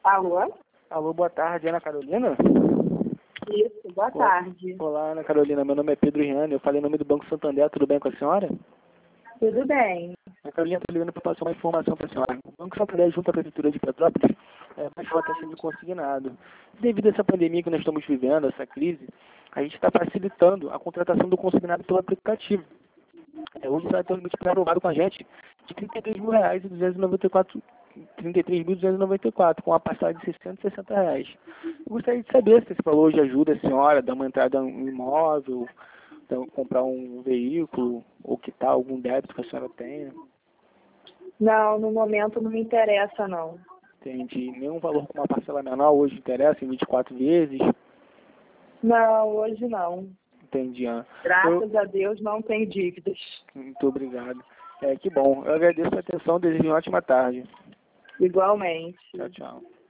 Alô? Alô, boa tarde, Ana Carolina? Isso, boa tarde. Olá, Ana Carolina, meu nome é Pedro Riane, eu falei em nome do Banco Santander, tudo bem com a senhora? Tudo bem. Ana Carolina, estou ligando para passar uma informação para a senhora. O Banco Santander, junto à Prefeitura de Petrópolis, baixou a taxa de consignado. Devido a essa pandemia que nós estamos vivendo, essa crise, a gente está facilitando a contratação do consignado pelo aplicativo. Hoje você vai ter um limite pré-aprovado com a gente de R$ 33.294, com uma parcela de R$ 660. Eu gostaria de saber se esse valor hoje ajuda a senhora a dar uma entrada em um imóvel, então, comprar um veículo, ou quitar algum débito que a senhora tenha. Não, no momento não me interessa, não. Entendi. Nenhum valor com uma parcela menor hoje interessa, em 24 vezes? Não, hoje não. Entendi, Ana. Graças a Deus não tenho dívidas. Muito obrigado. Que bom. Eu agradeço a atenção, desejo uma ótima tarde. Igualmente. Tchau, tchau.